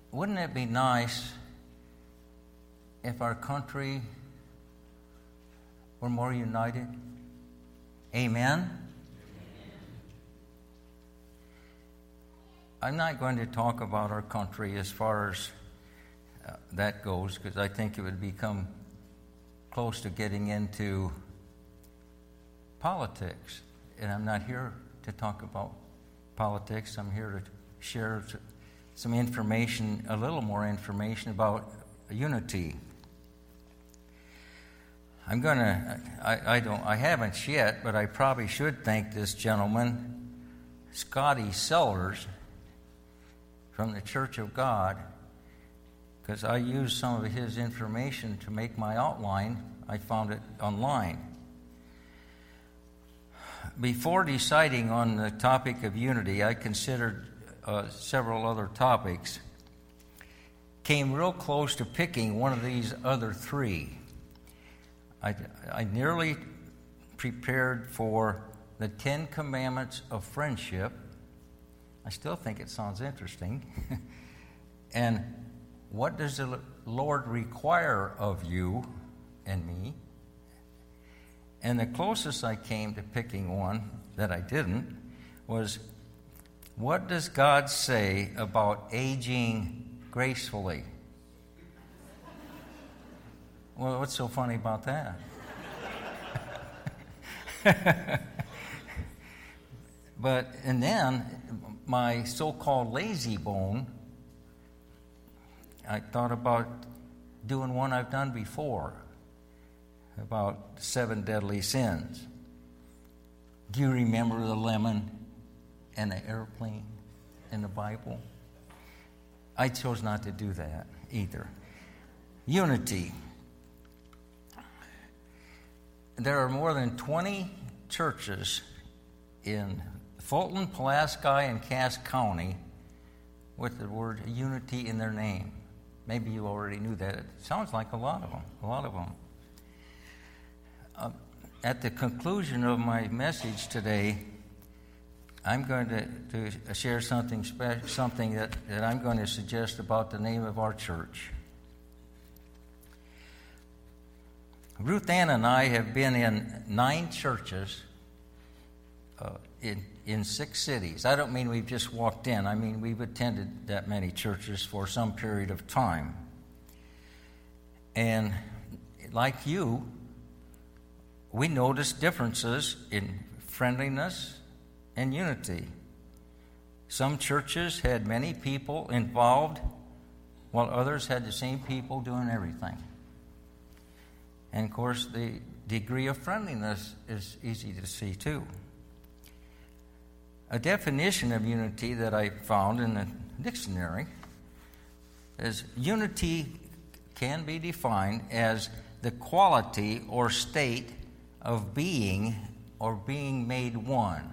wouldn't it be nice if our country were more united? Amen? I'm not going to talk about our country as far as that goes, because I think it would become close to getting into politics. And I'm not here to talk about politics. I'm here to share some information, a little more information about unity. I haven't yet, but I probably should thank this gentleman, Scotty Sellers, from the Church of God, because I used some of his information to make my outline. I found it online. Before deciding on the topic of unity, I considered several other topics. Came real close to picking one of these other three. I nearly prepared for the 10 Commandments of Friendship. I still think it sounds interesting. And what does the Lord require of you and me? And the closest I came to picking one that I didn't was, what does God say about aging gracefully? Well, what's so funny about that? And then my so-called lazy bone, I thought about doing one I've done before, about 7 deadly sins. Do you remember the lemon and the airplane in the Bible? I chose not to do that either. Unity. There are more than 20 churches in Fulton, Pulaski, and Cass County with the word unity in their name. Maybe you already knew that. It sounds like a lot of them. At the conclusion of my message today, I'm going to share something that I'm going to suggest about the name of our church. Ruth Ann and I have been in 9 churches in 6 cities. I don't mean we've just walked in. I mean we've attended that many churches for some period of time. And like you, we noticed differences in friendliness and unity. Some churches had many people involved, while others had the same people doing everything. And of course, the degree of friendliness is easy to see too. A definition of unity that I found in the dictionary is unity can be defined as the quality or state of being or being made one.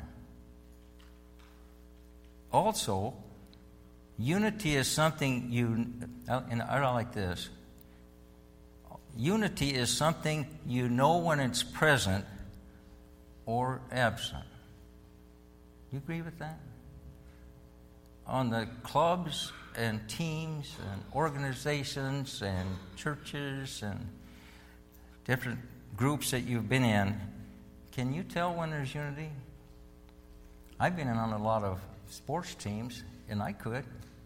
Also, unity is something and I like this. Unity is something you know when it's present or absent. You agree with that? On the clubs and teams and organizations and churches and different groups that you've been in, can you tell when there's unity? I've been in on a lot of sports teams, and I could.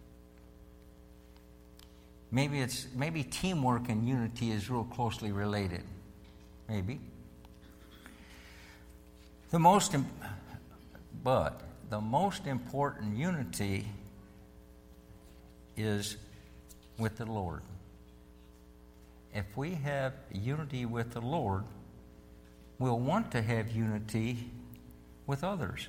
Maybe teamwork and unity is real closely related. Maybe. The most important unity is with the Lord. If we have unity with the Lord, we'll want to have unity with others.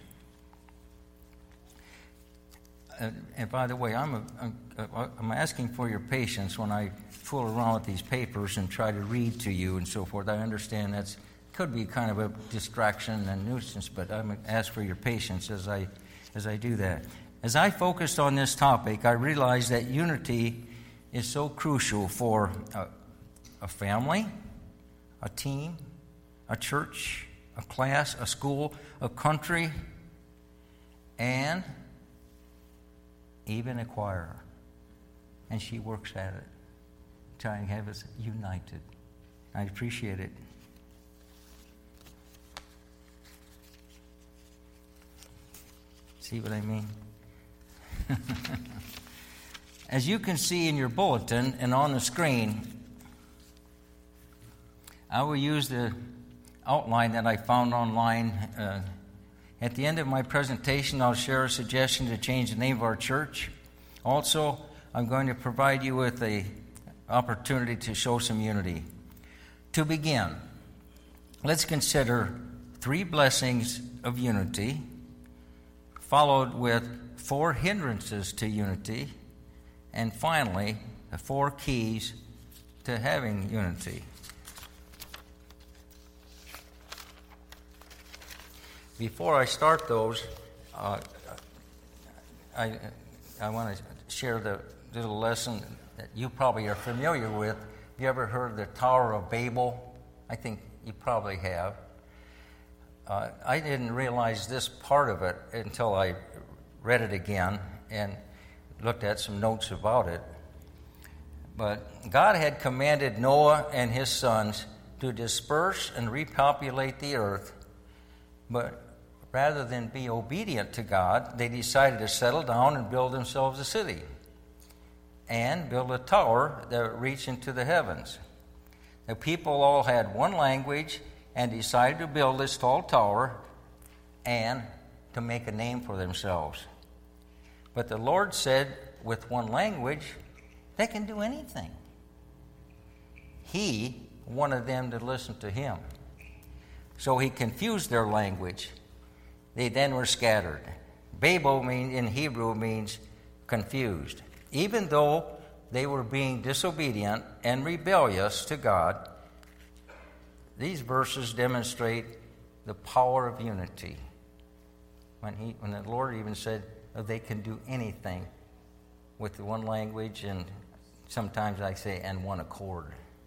And by the way, I'm asking for your patience when I fool around with these papers and try to read to you and so forth. I understand that could be kind of a distraction and nuisance, but I'm going to ask for your patience as I do that. As I focused on this topic, I realized that unity is so crucial for a family, a team, a church, a class, a school, a country, and even a choir. and she works at it, trying to have us united. I appreciate it. See what I mean? As you can see in your bulletin and on the screen, I will use the outline that I found online. At the end of my presentation, I'll share a suggestion to change the name of our church. Also, I'm going to provide you with an opportunity to show some unity. To begin, let's consider 3 blessings of unity, followed with 4 hindrances to unity, and finally, the 4 keys to having unity. Before I start those, I want to share the little lesson that you probably are familiar with. Have you ever heard of the Tower of Babel? I think you probably have. I didn't realize this part of it until I read it again and looked at some notes about it. But God had commanded Noah and his sons to disperse and repopulate the earth, but rather than be obedient to God, they decided to settle down and build themselves a city and build a tower that reached into the heavens. The people all had one language and decided to build this tall tower and to make a name for themselves. But the Lord said, with one language, they can do anything. He wanted them to listen to him. So he confused their language. They then were scattered. Babel in Hebrew means confused. Even though they were being disobedient and rebellious to God, these verses demonstrate the power of unity. When the Lord even said they can do anything with one language, and sometimes I say, and one accord.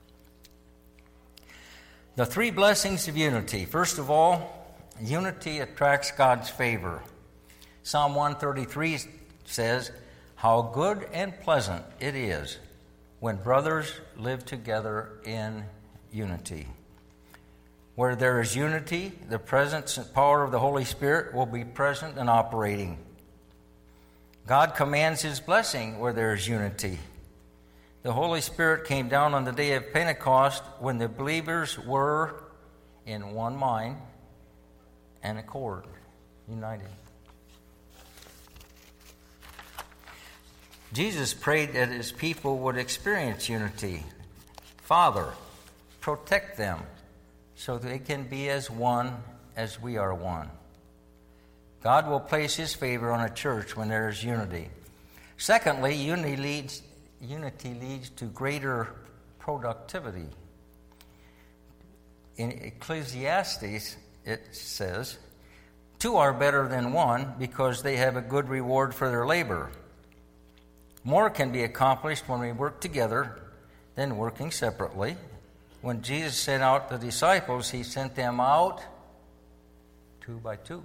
The 3 blessings of unity. First of all, unity attracts God's favor. Psalm 133 says, "How good and pleasant it is when brothers live together in unity." Where there is unity, the presence and power of the Holy Spirit will be present and operating. God commands his blessing where there is unity. The Holy Spirit came down on the day of Pentecost when the believers were in one mind and accord, united. Jesus prayed that his people would experience unity. Father, protect them so they can be as one as we are one. God will place his favor on a church when there is unity. Secondly, unity leads to greater productivity. In Ecclesiastes, it says, 2 are better than 1 because they have a good reward for their labor. More can be accomplished when we work together than working separately. When Jesus sent out the disciples, he sent them out 2 by 2.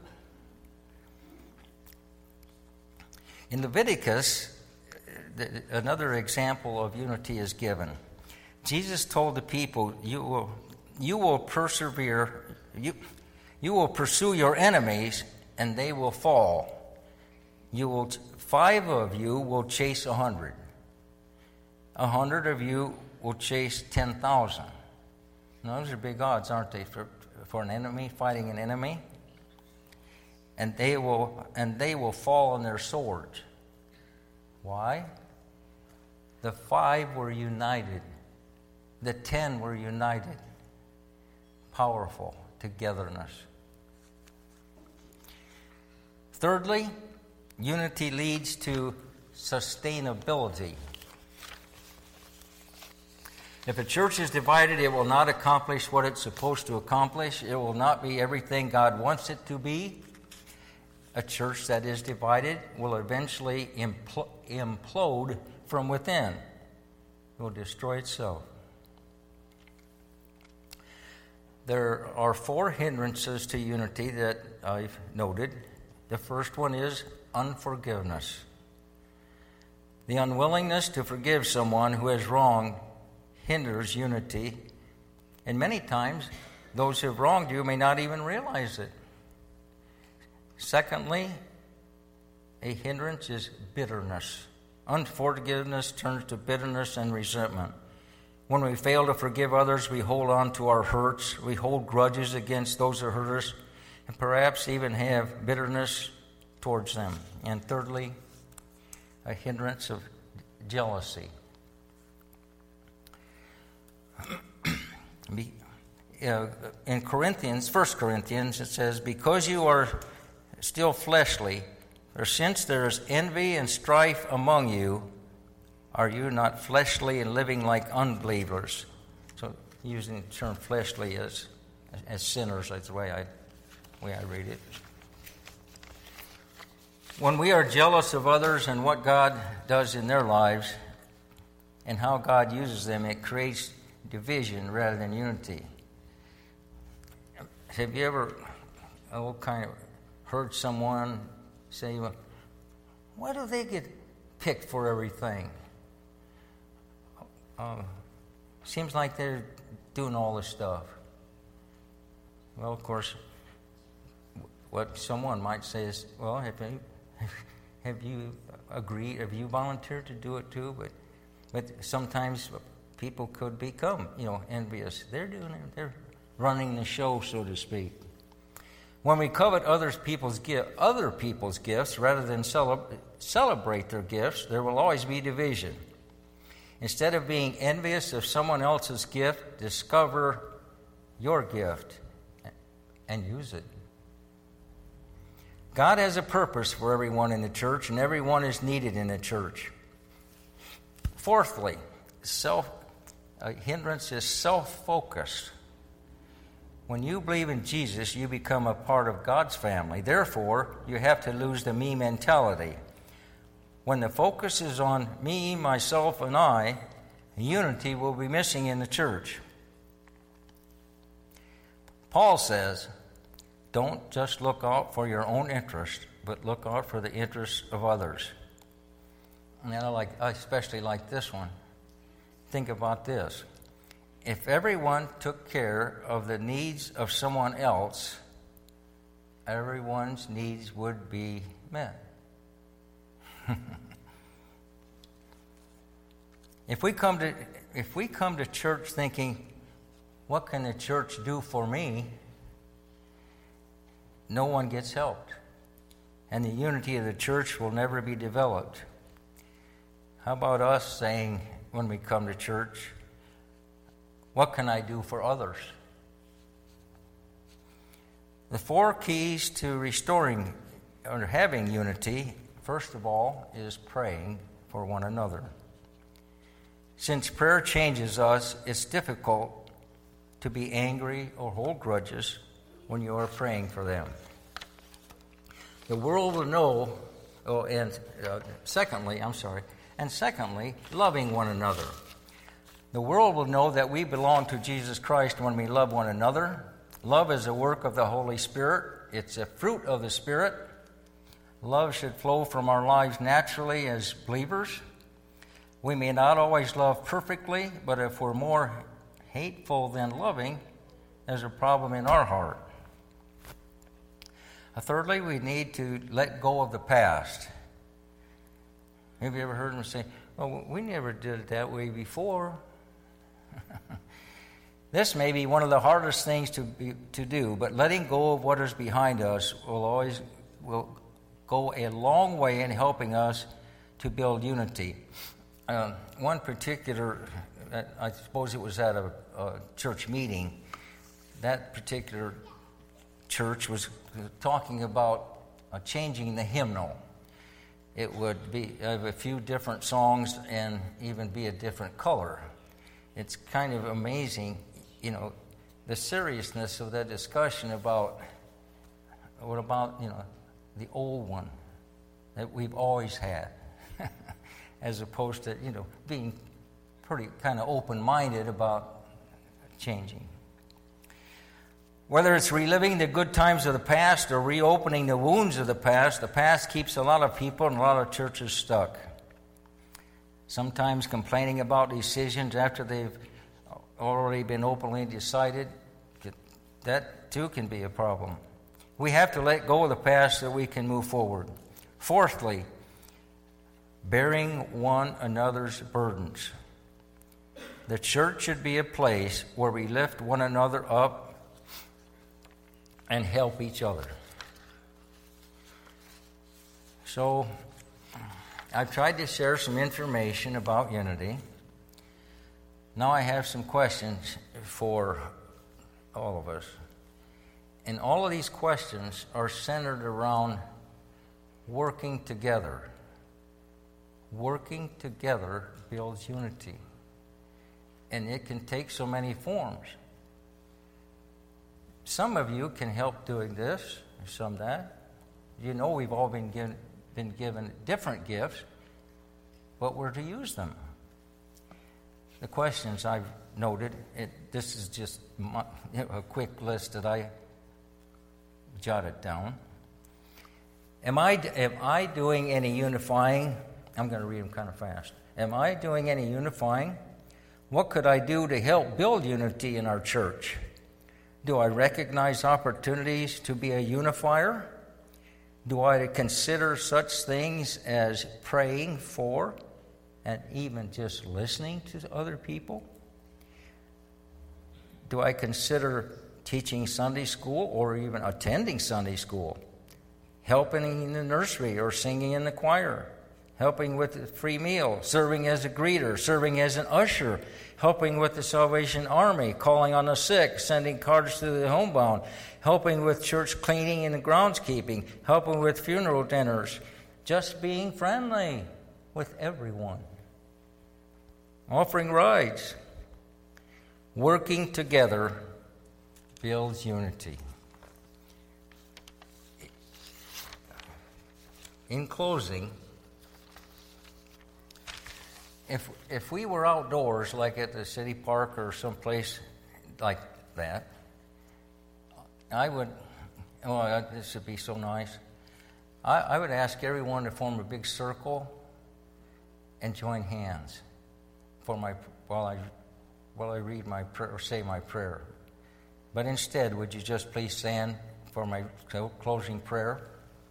In Leviticus, another example of unity is given. Jesus told the people, you will persevere, you will pursue your enemies, and they will fall. 5 of you will chase 100. 100 of you will chase 10,000. Now, those are big odds, aren't they, for an enemy, fighting an enemy? And they will fall on their swords. Why? The 5 were united. The 10 were united. Powerful togetherness. Thirdly, unity leads to sustainability. If a church is divided, it will not accomplish what it's supposed to accomplish. It will not be everything God wants it to be. A church that is divided will eventually implode from within. It will destroy itself. There are 4 hindrances to unity that I've noted. The first one is unforgiveness. The unwillingness to forgive someone who has wronged hinders unity, and many times those who have wronged you may not even realize it. Secondly, a hindrance is bitterness. Unforgiveness turns to bitterness and resentment. When we fail to forgive others, we hold on to our hurts. We hold grudges against those who hurt us, and perhaps even have bitterness towards them. And thirdly, a hindrance of jealousy. In Corinthians, 1 Corinthians, it says, because you are still fleshly, or since there is envy and strife among you, are you not fleshly and living like unbelievers? So using the term fleshly as sinners, that's the way I read it. When we are jealous of others and what God does in their lives and how God uses them, it creates division rather than unity. Have you ever heard someone say, well, why do they get picked for everything? Seems like they're doing all this stuff. Well, of course, what someone might say is, well, have you agreed, have you volunteered to do it too? But sometimes people could become, envious. They're running the show, so to speak. When we covet other people's gifts rather than celebrate their gifts, there will always be division. Instead of being envious of someone else's gift, discover your gift and use it. God has a purpose for everyone in the church, and everyone is needed in the church. Fourthly, a hindrance is self-focused. When you believe in Jesus, you become a part of God's family. Therefore, you have to lose the me mentality. When the focus is on me, myself, and I, unity will be missing in the church. Paul says, don't just look out for your own interest, but look out for the interests of others. And I especially like this one. Think about this. If everyone took care of the needs of someone else, everyone's needs would be met. If we come to church thinking, what can the church do for me? No one gets helped, and the unity of the church will never be developed. How about us saying, when we come to church, what can I do for others? The 4 keys to restoring or having unity, first of all, is praying for one another. Since prayer changes us, it's difficult to be angry or hold grudges when you are praying for them. The world will know, secondly, loving one another. The world will know that we belong to Jesus Christ when we love one another. Love is a work of the Holy Spirit. It's a fruit of the Spirit. Love should flow from our lives naturally as believers. We may not always love perfectly, but if we're more hateful than loving, there's a problem in our heart. Thirdly, we need to let go of the past. Have you ever heard them say, well, we never did it that way before? This may be one of the hardest things to do, but letting go of what is behind us will go a long way in helping us to build unity. One particular, I suppose it was at a church meeting, that particular church was talking about changing the hymnal. It would be have a few different songs and even be a different color. It's kind of amazing, the seriousness of that discussion about what about, the old one that we've always had, as opposed to, being pretty kind of open-minded about changing. Whether it's reliving the good times of the past or reopening the wounds of the past keeps a lot of people and a lot of churches stuck. sometimes complaining about decisions after they've already been openly decided. That too can be a problem. We have to let go of the past so we can move forward. Fourthly, bearing one another's burdens. The church should be a place where we lift one another up and help each other. So, I've tried to share some information about unity. Now I have some questions for all of us. And all of these questions are centered around working together. Working together builds unity. And it can take so many forms. Some of you can help doing this, some that. You know we've all been given different gifts, but we're to use them. The questions I've noted, this is just a quick list that I jotted down. Am I doing any unifying? I'm going to read them kind of fast. Am I doing any unifying? What could I do to help build unity in our church? Do I recognize opportunities to be a unifier? Do I consider such things as praying for and even just listening to other people? Do I consider teaching Sunday school or even attending Sunday school? Helping in the nursery or singing in the choir? Helping with the free meal? Serving as a greeter? Serving as an usher? Helping with the Salvation Army? Calling on the sick? Sending cards to the homebound? Helping with church cleaning and groundskeeping? Helping with funeral dinners? Just being friendly with everyone? Offering rides? Working together builds unity. In closing, if we were outdoors, like at the city park or someplace like that, this would be so nice. I would ask everyone to form a big circle and join hands while I read my prayer or say my prayer. But instead, would you just please stand for my closing prayer?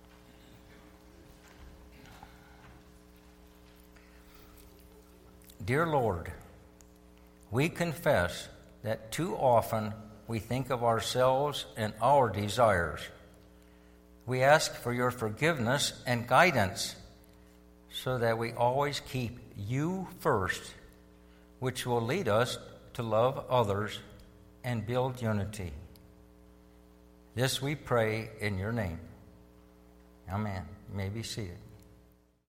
Dear Lord, we confess that too often we think of ourselves and our desires. We ask for your forgiveness and guidance so that we always keep you first, which will lead us to love others and build unity. This we pray in your name. Amen. You may be seated.